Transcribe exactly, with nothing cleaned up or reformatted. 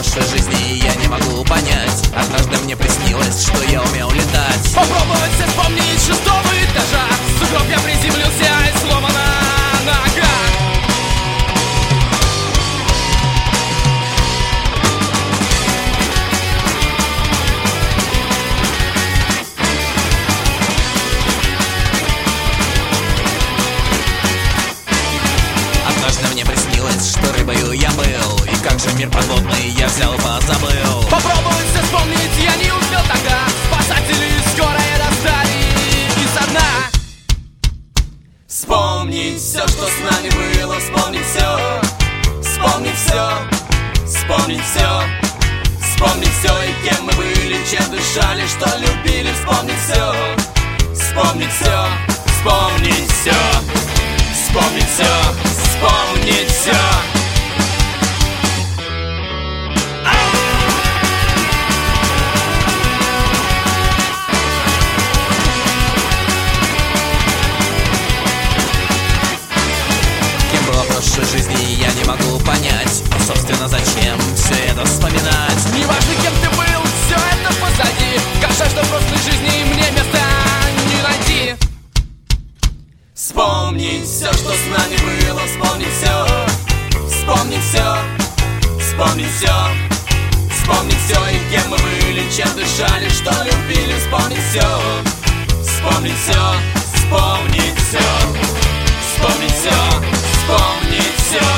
прошлой жизни я не могу понять. Однажды мне приснилось, что я умел летать. Попробовать все вспомнить с шестого этажа. В сугроб я приземлился и сломана нога. Однажды мне приснилось, что рыбою я был, и как же мир подводный я взял позабыл. Попробовать все вспомнить я не успел тогда. Спасатели скорые достали изо дна. Вспомнить все, что с нами было, вспомнить все, вспомнить все, вспомнить все, вспомнить все, и кем мы были, чем дышали, что любили, вспомнить все, вспомнить все, вспомнить все, вспомнить все, вспомнить все. В прошлой жизни я не могу понять, а собственно зачем все это вспоминать. Неважно, кем ты был, все это позади. Как жаль, что в прошлой жизни мне места не найти. Вспомнить все, что с нами было, вспомнить все, вспомнить все, вспомнить все, вспомнить все, и кем мы были, чем дышали, что любили, вспомнить все, вспомнить все, вспомнить все, вспомнить все, вспомнить все.